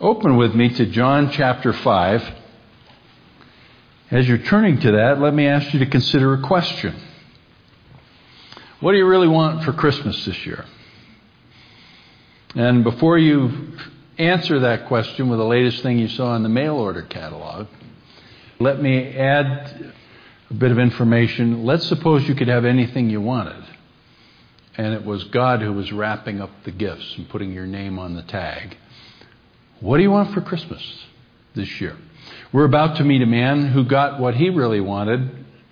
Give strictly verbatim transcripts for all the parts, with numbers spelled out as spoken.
Open with me to John chapter five. As you're turning to that, let me ask you to consider a question. What do you really want for Christmas this year? And before you answer that question with the latest thing you saw in the mail order catalog, let me add a bit of information. Let's suppose you could have anything you wanted, and it was God who was wrapping up the gifts and putting your name on the tag. What do you want for Christmas this year? We're about to meet a man who got what he really wanted,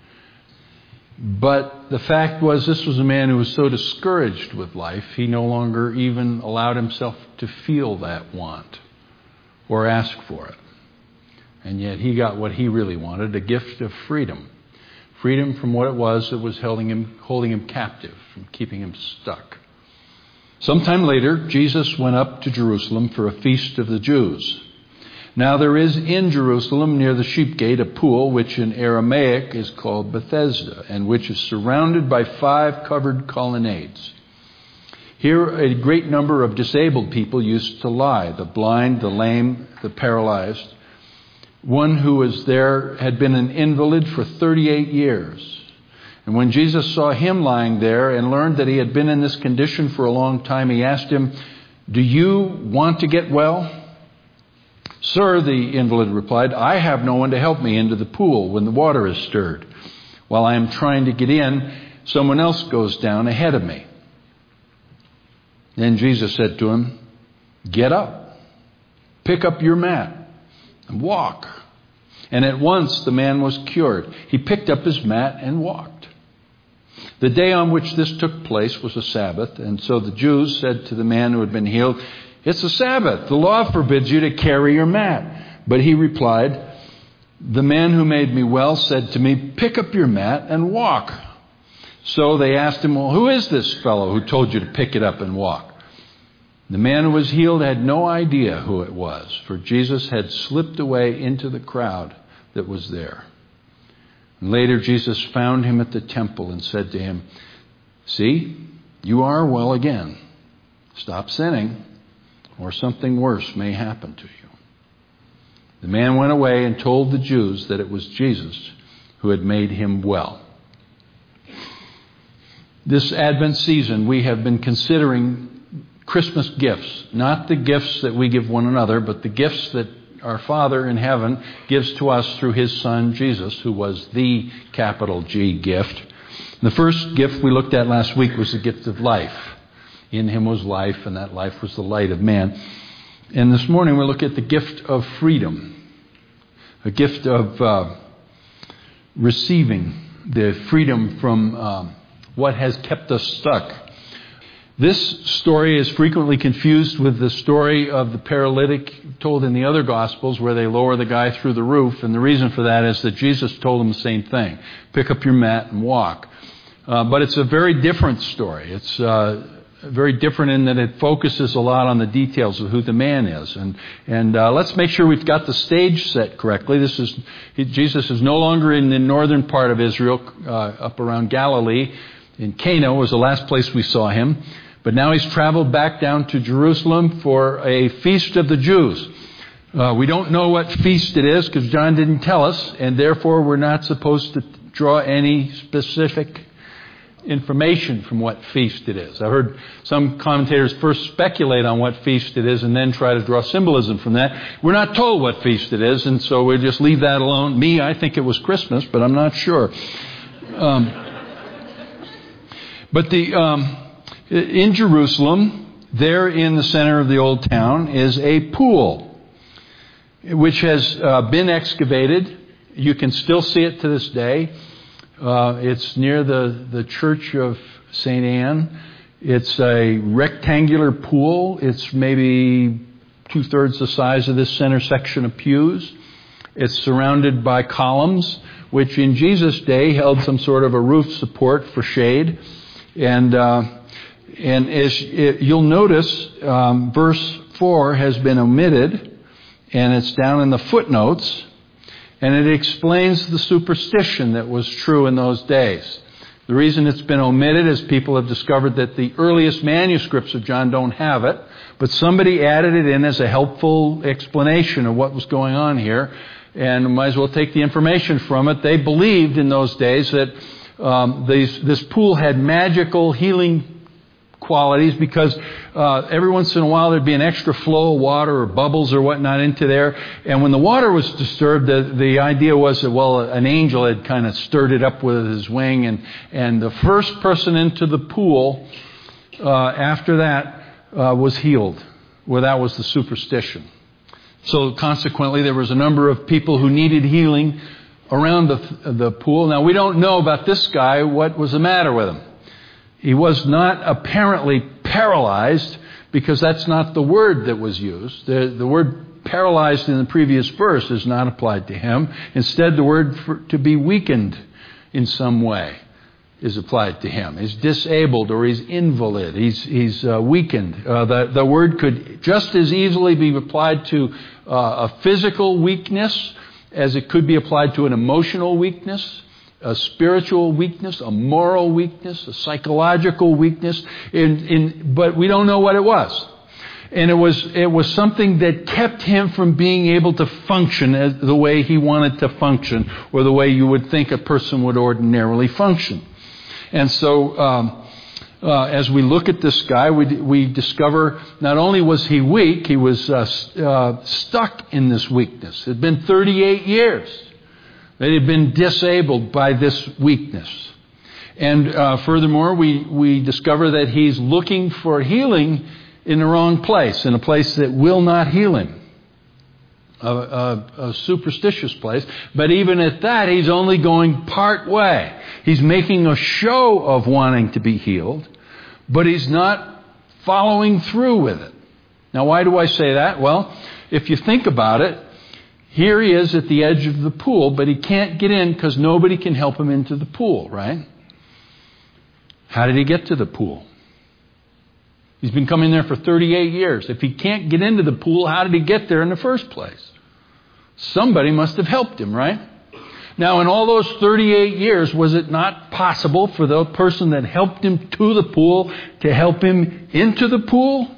but the fact was this was a man who was so discouraged with life, he no longer even allowed himself to feel that want or ask for it. And yet he got what he really wanted, a gift of freedom. Freedom from what it was that was holding him, holding him captive, from keeping him stuck. Sometime later, Jesus went up to Jerusalem for a feast of the Jews. Now there is in Jerusalem near the sheep gate a pool which in Aramaic is called Bethesda, and which is surrounded by five covered colonnades. Here a great number of disabled people used to lie, the blind, the lame, the paralyzed. One who was there had been an invalid for thirty-eight years. And when Jesus saw him lying there and learned that he had been in this condition for a long time, he asked him, "Do you want to get well?" "Sir," the invalid replied, "I have no one to help me into the pool when the water is stirred. While I am trying to get in, someone else goes down ahead of me." Then Jesus said to him, "Get up, pick up your mat, and walk." And at once the man was cured. He picked up his mat and walked. The day on which this took place was a Sabbath, and so the Jews said to the man who had been healed, "It's a Sabbath. The law forbids you to carry your mat." But he replied, "The man who made me well said to me, 'Pick up your mat and walk.'" So they asked him, "Well, who is this fellow who told you to pick it up and walk?" The man who was healed had no idea who it was, for Jesus had slipped away into the crowd that was there. And later Jesus found him at the temple and said to him, "See, you are well again. Stop sinning, or something worse may happen to you." The man went away and told the Jews that it was Jesus who had made him well. This Advent season, we have been considering Christmas gifts, not the gifts that we give one another, but the gifts that our Father in heaven gives to us through his Son, Jesus, who was the capital G gift. The first gift we looked at last week was the gift of life. In him was life, and that life was the light of man. And this morning we'll look at the gift of freedom, a gift of uh, receiving the freedom from uh, what has kept us stuck. This story is frequently confused with the story of the paralytic told in the other Gospels, where they lower the guy through the roof. And the reason for that is that Jesus told him the same thing. Pick up your mat and walk. Uh, but it's a very different story. It's uh, very different in that it focuses a lot on the details of who the man is. And and uh, let's make sure we've got the stage set correctly. This is he, Jesus is no longer in the northern part of Israel, uh, up around Galilee. In Cana was the last place we saw him. But now he's traveled back down to Jerusalem for a feast of the Jews. Uh, we don't know what feast it is because John didn't tell us, and therefore we're not supposed to draw any specific information from what feast it is. I've heard some commentators first speculate on what feast it is and then try to draw symbolism from that. We're not told what feast it is, and so we'll just leave that alone. Me, I think it was Christmas, but I'm not sure. Um, but the... Um, In Jerusalem, there in the center of the old town, is a pool which has uh, been excavated. You can still see it to this day. Uh, it's near the, the Church of Saint Anne. It's a rectangular pool. It's maybe two-thirds the size of this center section of pews. It's surrounded by columns, which in Jesus' day held some sort of a roof support for shade. And... Uh, And as it, you'll notice, um, verse four has been omitted, and it's down in the footnotes, and it explains the superstition that was true in those days. The reason it's been omitted is people have discovered that the earliest manuscripts of John don't have it, but somebody added it in as a helpful explanation of what was going on here, and might as well take the information from it. They believed in those days that um, these, this pool had magical healing qualities because uh, every once in a while there'd be an extra flow of water or bubbles or whatnot into there. And when the water was disturbed, the, the idea was that, well, an angel had kind of stirred it up with his wing. And, and the first person into the pool uh, after that uh, was healed. Well, that was the superstition. So consequently, there was a number of people who needed healing around the, the pool. Now, we don't know about this guy what was the matter with him. He was not apparently paralyzed, because that's not the word that was used. The, the word paralyzed in the previous verse is not applied to him. Instead, the word for, to be weakened in some way is applied to him. He's disabled or he's invalid. He's, he's uh, weakened. Uh, the, the word could just as easily be applied to uh, a physical weakness as it could be applied to an emotional weakness, a spiritual weakness, a moral weakness, a psychological weakness, in, in, but we don't know what it was. And it was it was something that kept him from being able to function as the way he wanted to function, or the way you would think a person would ordinarily function. And so, um, uh, as we look at this guy, we we discover not only was he weak, he was uh, uh, stuck in this weakness. It had been thirty-eight years. They had been disabled by this weakness. And uh, furthermore, we, we discover that he's looking for healing in the wrong place, in a place that will not heal him, a, a, a superstitious place. But even at that, he's only going part way. He's making a show of wanting to be healed, but he's not following through with it. Now, why do I say that? Well, if you think about it, here he is at the edge of the pool, but he can't get in because nobody can help him into the pool, right? How did he get to the pool? He's been coming there for thirty-eight years. If he can't get into the pool, how did he get there in the first place? Somebody must have helped him, right? Now, in all those thirty-eight years, was it not possible for the person that helped him to the pool to help him into the pool?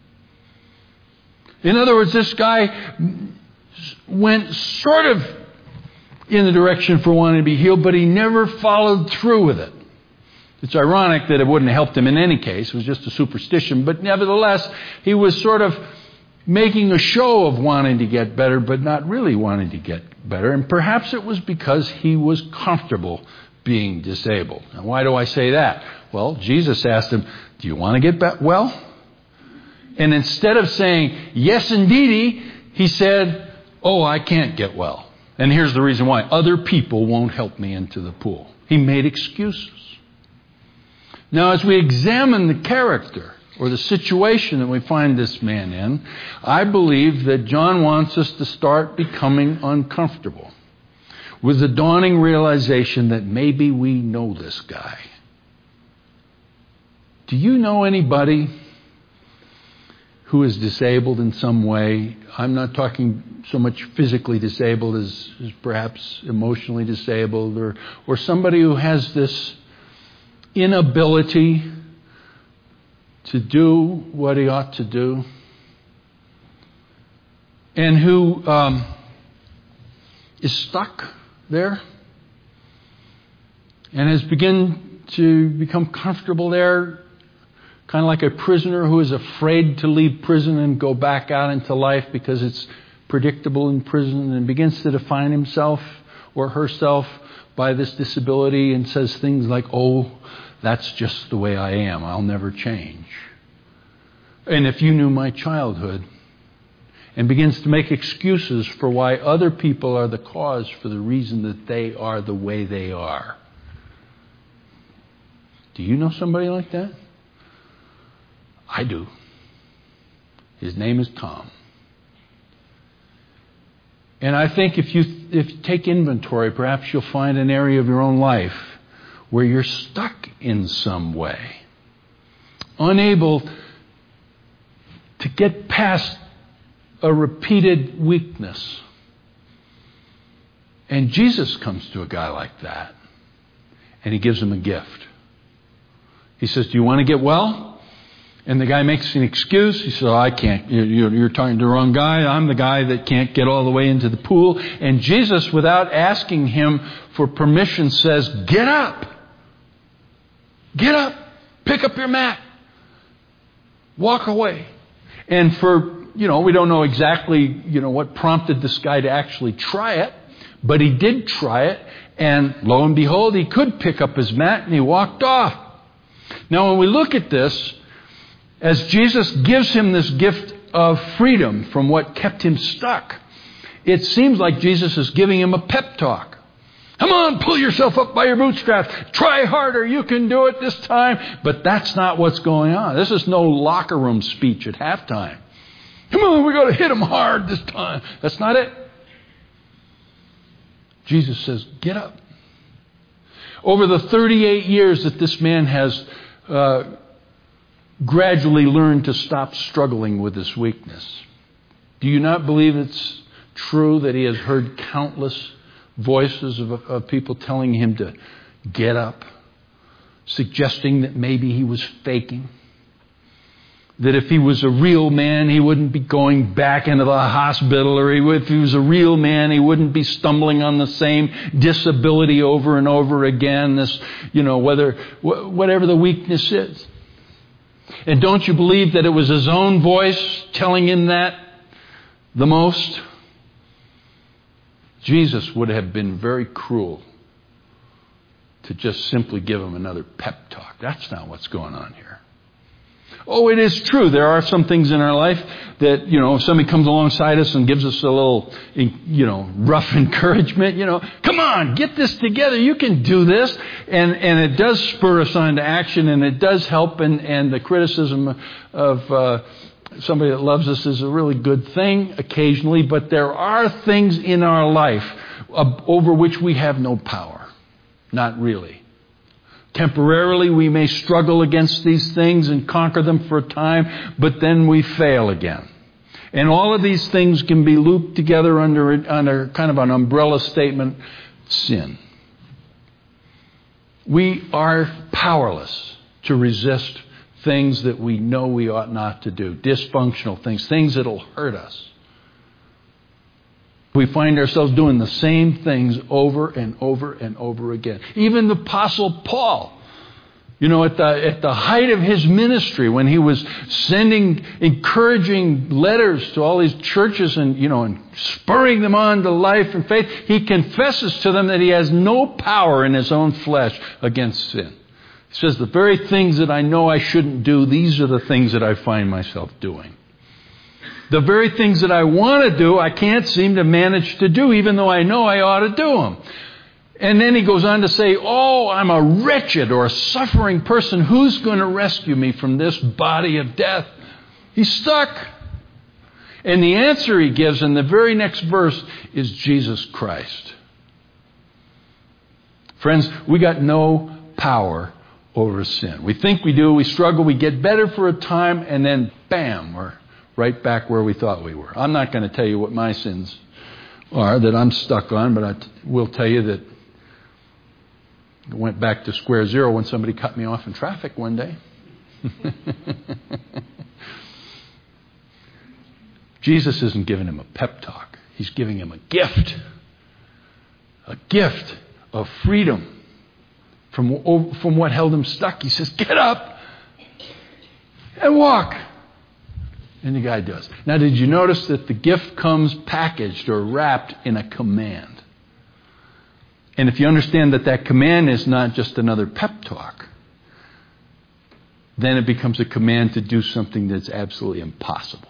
In other words, this guy went sort of in the direction for wanting to be healed, but he never followed through with it. It's ironic that it wouldn't have helped him in any case. It was just a superstition. But nevertheless, he was sort of making a show of wanting to get better, but not really wanting to get better. And perhaps it was because he was comfortable being disabled. Now, why do I say that? Well, Jesus asked him, do you want to get well? And instead of saying, yes, indeedy, he said, oh, I can't get well. And here's the reason why. Other people won't help me into the pool. He made excuses. Now, as we examine the character or the situation that we find this man in, I believe that John wants us to start becoming uncomfortable with the dawning realization that maybe we know this guy. Do you know anybody who is disabled in some way? I'm not talking so much physically disabled as, as perhaps emotionally disabled, or, or somebody who has this inability to do what he ought to do, and who um, is stuck there and has begun to become comfortable there, kind of like a prisoner who is afraid to leave prison and go back out into life because it's predictable in prison, and begins to define himself or herself by this disability and says things like, oh, that's just the way I am. I'll never change. And if you knew my childhood, and begins to make excuses for why other people are the cause for the reason that they are the way they are. Do you know somebody like that? I do. His name is Tom. And I think if you if you take inventory, perhaps you'll find an area of your own life where you're stuck in some way, unable to get past a repeated weakness. And Jesus comes to a guy like that And he gives him a gift. He says, do you want to get well? And the guy makes an excuse. He says, oh, I can't. You're, you're talking to the wrong guy. I'm the guy that can't get all the way into the pool. And Jesus, without asking him for permission, says, get up. Get up. Pick up your mat. Walk away. And for, you know, we don't know exactly, you know, what prompted this guy to actually try it. But he did try it. And lo and behold, he could pick up his mat and he walked off. Now, when we look at this, as Jesus gives him this gift of freedom from what kept him stuck, it seems like Jesus is giving him a pep talk. Come on, pull yourself up by your bootstraps. Try harder. You can do it this time. But that's not what's going on. This is no locker room speech at halftime. Come on, we got to hit him hard this time. That's not it. Jesus says, get up. Over the thirty-eight years that this man has uh, gradually learned to stop struggling with this weakness, do you not believe it's true that he has heard countless voices of, of people telling him to get up, suggesting that maybe he was faking? That if he was a real man, he wouldn't be going back into the hospital, or he would, if he was a real man, he wouldn't be stumbling on the same disability over and over again. This, you know, whether whatever the weakness is. And don't you believe that it was his own voice telling him that the most? Jesus would have been very cruel to just simply give him another pep talk. That's not what's going on here. Oh, it is true. There are some things in our life that, you know, if somebody comes alongside us and gives us a little, you know, rough encouragement, you know, come on, get this together. You can do this. And, and it does spur us on to action, and it does help. And, and the criticism of uh, somebody that loves us is a really good thing occasionally. But there are things in our life uh, over which we have no power. Not really. Temporarily, we may struggle against these things and conquer them for a time, but then we fail again. And all of these things can be looped together under, under kind of an umbrella statement, sin. We are powerless to resist things that we know we ought not to do, dysfunctional things, things that will hurt us. We find ourselves doing the same things over and over and over again. Even the Apostle Paul, you know, at the, at the height of his ministry, when he was sending encouraging letters to all these churches and, you know, and spurring them on to life and faith, he confesses to them that he has no power in his own flesh against sin. He says, the very things that I know I shouldn't do, these are the things that I find myself doing. The very things that I want to do, I can't seem to manage to do, even though I know I ought to do them. And then he goes on to say, oh, I'm a wretched or a suffering person. Who's going to rescue me from this body of death? He's stuck. And the answer he gives in the very next verse is Jesus Christ. Friends, we got no power over sin. We think we do. We struggle. We get better for a time, and then bam, we're right back where we thought we were. I'm not going to tell you what my sins are that I'm stuck on, but I t- will tell you that I went back to square zero when somebody cut me off in traffic one day. Jesus isn't giving him a pep talk. He's giving him a gift. A gift of freedom from, from what held him stuck. He says, get up and walk. And the guy does. Now, did you notice that the gift comes packaged or wrapped in a command? And if you understand that that command is not just another pep talk, then it becomes a command to do something that's absolutely impossible.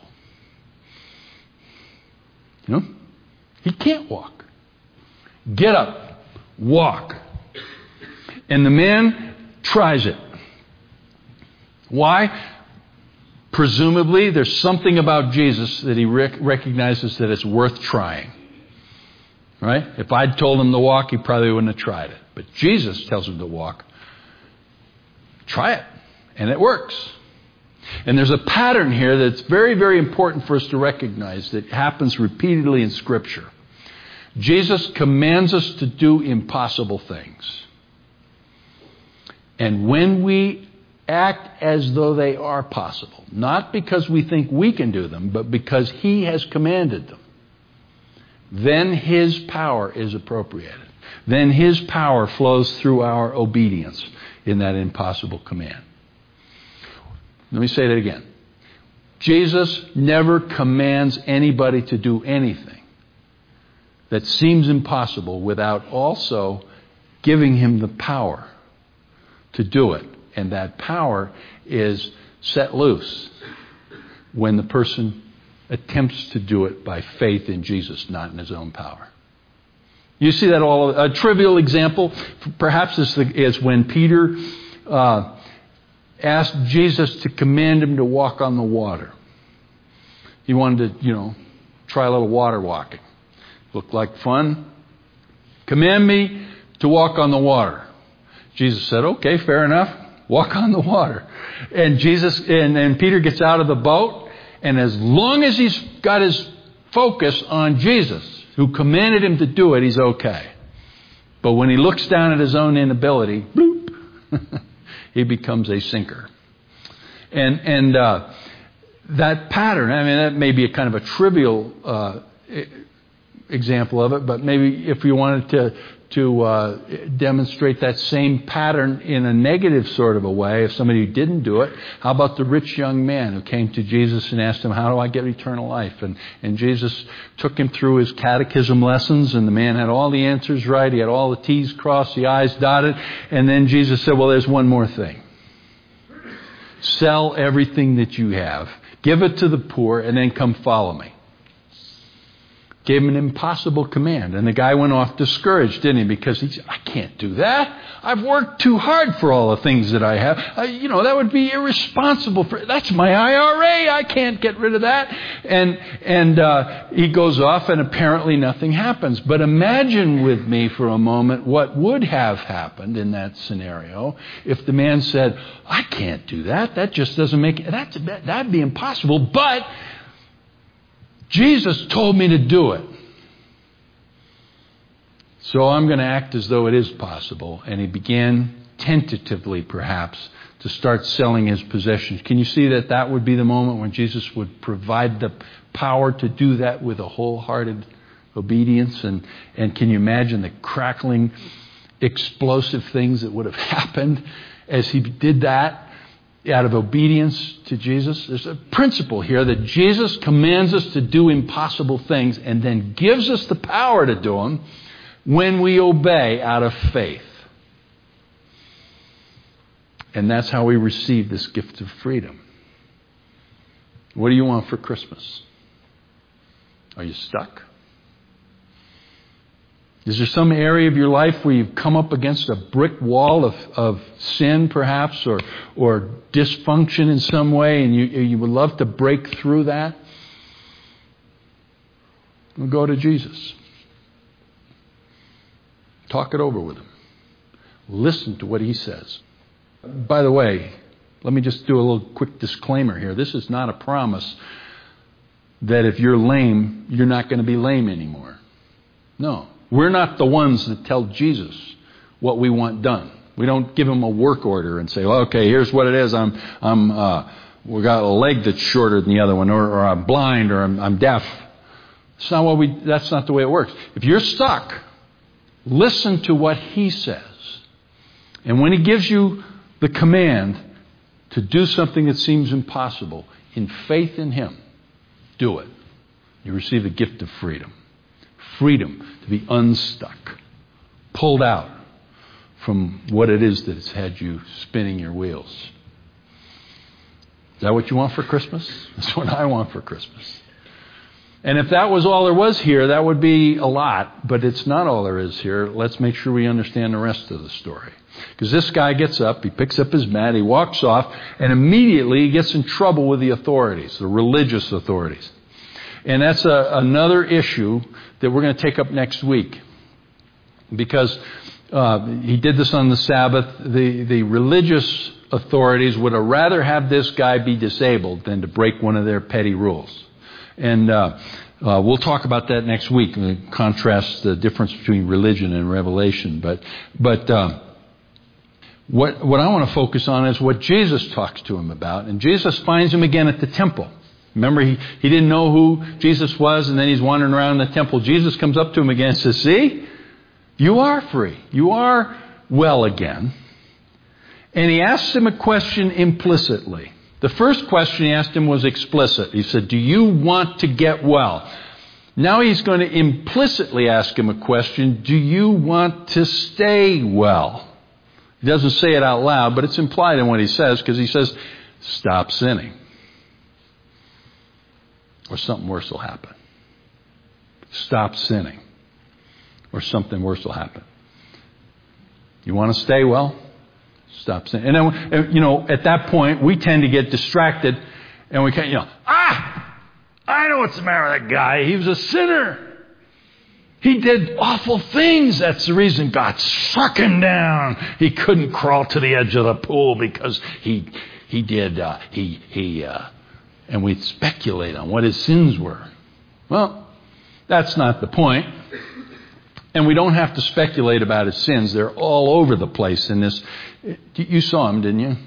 You know? He can't walk. Get up. Walk. And the man tries it. Why? Presumably, there's something about Jesus that he rec- recognizes that it's worth trying. Right? If I'd told him to walk, he probably wouldn't have tried it. But Jesus tells him to walk. Try it. And it works. And there's a pattern here that's very, very important for us to recognize that happens repeatedly in Scripture. Jesus commands us to do impossible things. And when we act as though they are possible, not because we think we can do them, but because He has commanded them, then His power is appropriated. Then His power flows through our obedience in that impossible command. Let me say that again. Jesus never commands anybody to do anything that seems impossible without also giving him the power to do it. And that power is set loose when the person attempts to do it by faith in Jesus, not in his own power. You see that all. A trivial example, perhaps, is, the, is when Peter uh, asked Jesus to command him to walk on the water. He wanted to, you know, try a little water walking. Looked like fun. Command me to walk on the water. Jesus said, okay, fair enough. Walk on the water. And Jesus and, and Peter gets out of the boat, and as long as he's got his focus on Jesus, who commanded him to do it, he's okay. But when he looks down at his own inability, bloop, he becomes a sinker. And and uh, that pattern, I mean, that may be a kind of a trivial uh, example of it, but maybe if you wanted to to uh, demonstrate that same pattern in a negative sort of a way, if somebody didn't do it, how about the rich young man who came to Jesus and asked him, how do I get eternal life? And, and Jesus took him through his catechism lessons, and the man had all the answers right. He had all the T's crossed, the I's dotted. And then Jesus said, well, there's one more thing. Sell everything that you have. Give it to the poor, and then come follow me. Gave him an impossible command. And the guy went off discouraged, didn't he? Because he said, I can't do that. I've worked too hard for all the things that I have. Uh, you know, that would be irresponsible. For That's my I R A. I can't get rid of that. And and uh, he goes off, and apparently nothing happens. But imagine with me for a moment what would have happened in that scenario if the man said, I can't do that. That just doesn't make it. That, that'd be impossible. But Jesus told me to do it. So I'm going to act as though it is possible. And he began tentatively, perhaps, to start selling his possessions. Can you see that that would be the moment when Jesus would provide the power to do that with a wholehearted obedience? And, and can you imagine the crackling, explosive things that would have happened as he did that? Out of obedience to Jesus. There's a principle here that Jesus commands us to do impossible things and then gives us the power to do them when we obey out of faith. And that's how we receive this gift of freedom. What do you want for Christmas? Are you stuck? Is there some area of your life where you've come up against a brick wall of, of sin, perhaps, or or dysfunction in some way, and you you would love to break through that? Well, go to Jesus. Talk it over with him. Listen to what he says. By the way, let me just do a little quick disclaimer here. This is not a promise that if you're lame, you're not going to be lame anymore. No. We're not the ones that tell Jesus what we want done. We don't give him a work order and say, well, okay, here's what it is. I'm, I'm, uh, we got a leg that's shorter than the other one, or, or I'm blind, or I'm, I'm deaf. It's not what we, that's not the way it works. If you're stuck, listen to what he says. And when he gives you the command to do something that seems impossible, in faith in him, do it. You receive the gift of freedom. Freedom to be unstuck, pulled out from what it is that has had you spinning your wheels. Is that what you want for Christmas? That's what I want for Christmas. And if that was all there was here, that would be a lot, but it's not all there is here. Let's make sure we understand the rest of the story. Because this guy gets up, he picks up his mat, he walks off, and immediately he gets in trouble with the authorities, the religious authorities. And that's a, another issue that we're going to take up next week. Because uh, he did this on the Sabbath. The, the religious authorities would have rather have this guy be disabled than to break one of their petty rules. And uh, uh, we'll talk about that next week. We'll contrast the difference between religion and revelation. But, but uh, What, what I want to focus on is what Jesus talks to him about. And Jesus finds him again at the temple. Remember, he, he didn't know who Jesus was, and then he's wandering around the temple. Jesus comes up to him again and says, see, you are free. You are well again. And he asks him a question implicitly. The first question he asked him was explicit. He said, do you want to get well? Now he's going to implicitly ask him a question. Do you want to stay well? He doesn't say it out loud, but it's implied in what he says, because he says, stop sinning, or something worse will happen. Stop sinning, or something worse will happen. You want to stay well? Stop sinning. And then, you know, at that point, we tend to get distracted, and we can't, you know, ah, I know what's the matter with that guy. He was a sinner. He did awful things. That's the reason God struck him down. He couldn't crawl to the edge of the pool because he he did uh, he he uh, and we speculate on what his sins were. Well, that's not the point. And we don't have to speculate about his sins. They're all over the place in this. You saw him, didn't you?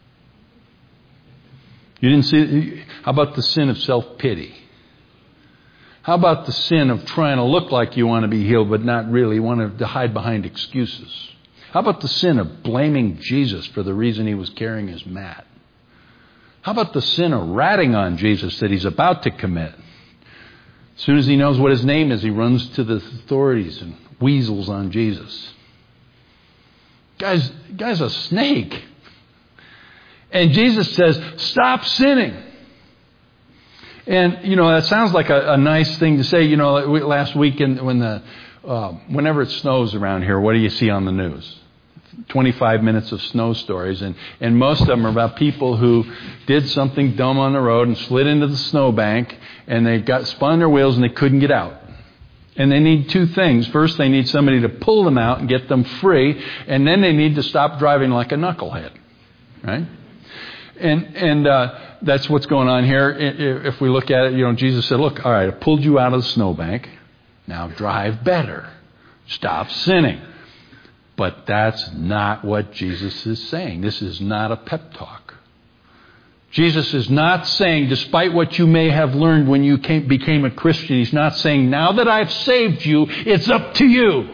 You didn't see. How about the sin of self-pity? How about the sin of trying to look like you want to be healed, but not really? You want to hide behind excuses. How about the sin of blaming Jesus for the reason he was carrying his mat? How about the sin of ratting on Jesus that he's about to commit? As soon as he knows what his name is, he runs to the authorities and weasels on Jesus. Guy's, guy's a snake. And Jesus says, stop sinning. And, you know, that sounds like a, a nice thing to say. You know, last weekend when the, uh, whenever it snows around here, what do you see on the news? twenty-five minutes of snow stories. And, and most of them are about people who did something dumb on the road and slid into the snowbank, and they got spun their wheels and they couldn't get out. And they need two things. First, they need somebody to pull them out and get them free. And then they need to stop driving like a knucklehead. Right? And, and, uh, that's what's going on here. If we look at it, you know, Jesus said, look, all right, I pulled you out of the snowbank. Now drive better. Stop sinning. But that's not what Jesus is saying. This is not a pep talk. Jesus is not saying, despite what you may have learned when you came, became a Christian, he's not saying, now that I've saved you, it's up to you.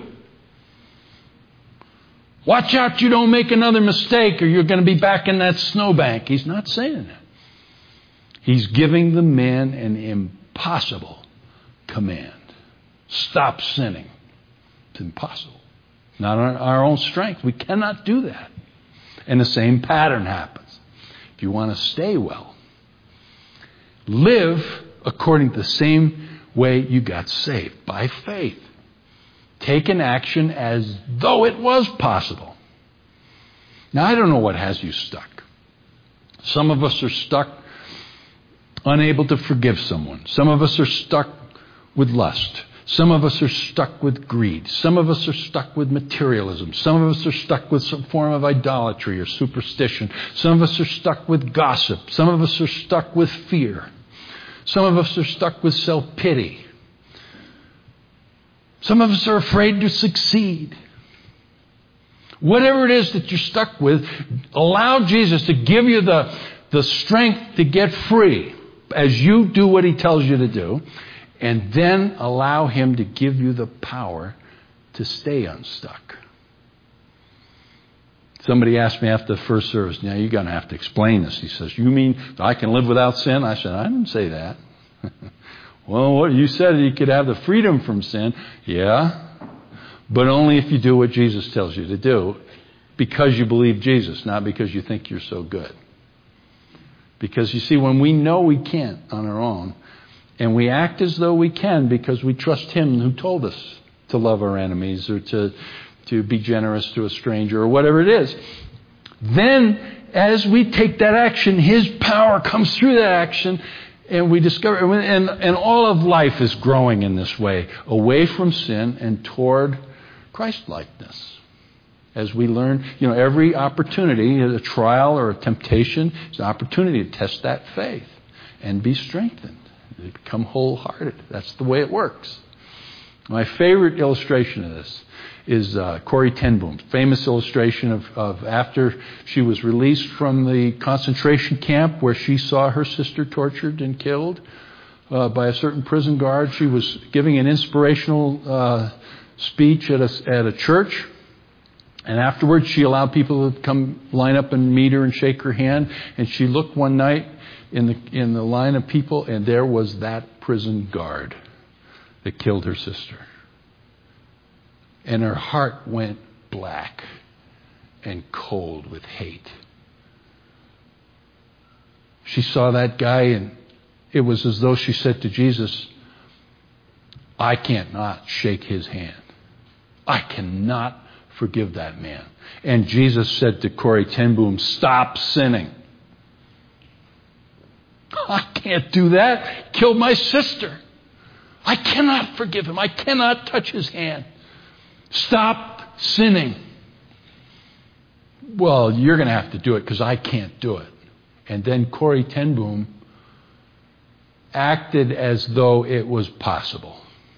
Watch out you don't make another mistake or you're going to be back in that snowbank. He's not saying that. He's giving the man an impossible command. Stop sinning. It's impossible. Not on our own strength. We cannot do that. And the same pattern happens. If you want to stay well, live according to the same way you got saved, by faith. Take an action as though it was possible. Now, I don't know what has you stuck. Some of us are stuck unable to forgive someone. Some of us are stuck with lust. Some of us are stuck with greed. Some of us are stuck with materialism. Some of us are stuck with some form of idolatry or superstition. Some of us are stuck with gossip. Some of us are stuck with fear. Some of us are stuck with self-pity. Some of us are afraid to succeed. Whatever it is that you're stuck with, allow Jesus to give you the, the strength to get free as you do what he tells you to do, and then allow him to give you the power to stay unstuck. Somebody asked me after the first service, now you're going to have to explain this. He says, you mean I can live without sin? I said, I didn't say that. Well, what you said you could have the freedom from sin. Yeah, but only if you do what Jesus tells you to do, because you believe Jesus, not because you think you're so good. Because you see, when we know we can't on our own, and we act as though we can because we trust him who told us to love our enemies or to, to be generous to a stranger or whatever it is, then as we take that action, his power comes through that action, and we discover, and, and all of life is growing in this way, away from sin and toward Christ-likeness. As we learn, you know, every opportunity, a trial or a temptation, is an opportunity to test that faith and be strengthened. They become wholehearted. That's the way it works. My favorite illustration of this is uh, Corrie ten Boom's famous illustration of, of after she was released from the concentration camp where she saw her sister tortured and killed uh, by a certain prison guard. She was giving an inspirational uh, speech at a, at a church. And afterwards, she allowed people to come line up and meet her and shake her hand. And she looked one night in the in the line of people, and there was that prison guard that killed her sister. And her heart went black and cold with hate. She saw that guy, and it was as though she said to Jesus, I can't not shake his hand. I cannot forgive that man. And Jesus said to Corrie ten Boom, stop sinning. I can't do that. Killed my sister. I cannot forgive him. I cannot touch his hand. Stop sinning. Well, you're going to have to do it because I can't do it. And then Corrie ten Boom acted as though it was possible.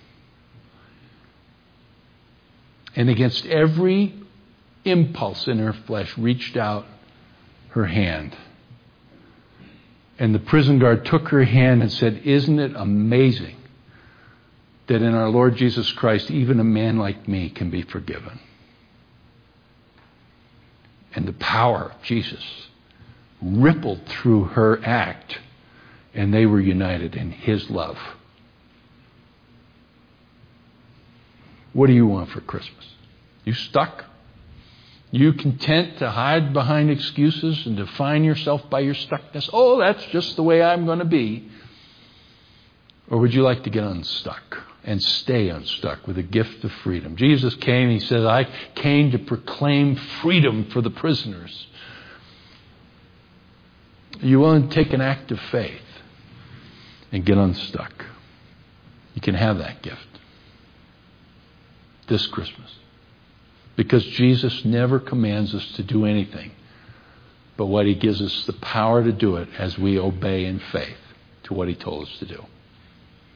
And against every impulse in her flesh reached out her hand. And the prison guard took her hand and said, isn't it amazing that in our Lord Jesus Christ, even a man like me can be forgiven? And the power of Jesus rippled through her act, and they were united in his love. What do you want for Christmas? You stuck? You content to hide behind excuses and define yourself by your stuckness? Oh, that's just the way I'm going to be. Or would you like to get unstuck and stay unstuck with the gift of freedom? Jesus came, he said, I came to proclaim freedom for the prisoners. Are you willing to take an act of faith and get unstuck? You can have that gift this Christmas. Because Jesus never commands us to do anything but what he gives us the power to do it as we obey in faith to what he told us to do.